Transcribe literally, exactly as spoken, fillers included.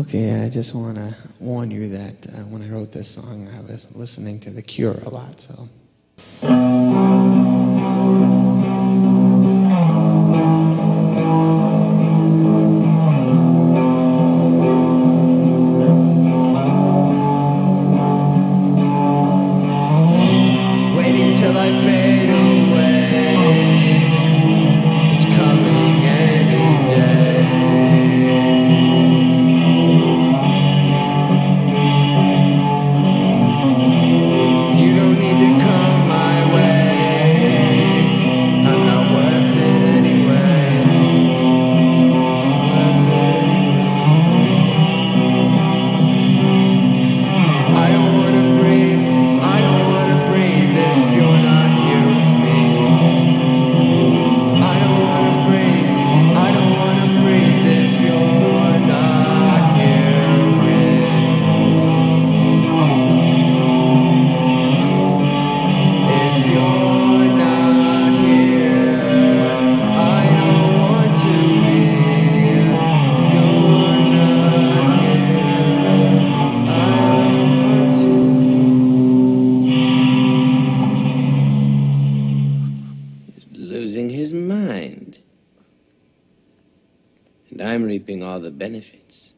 Okay, I just want to warn you that uh, when I wrote this song, I was listening to The Cure a lot, so... Waiting till I fade away, it's coming any day. You don't need to come my way, I'm not worth it anyway. Worth it anyway. I don't wanna breathe, I don't wanna breathe if you're not here with me. I don't wanna breathe, I don't wanna breathe if you're not here with me. If you're not here, I don't want to be. You're not here, I don't want to. Losing his mind. And I'm reaping all the benefits.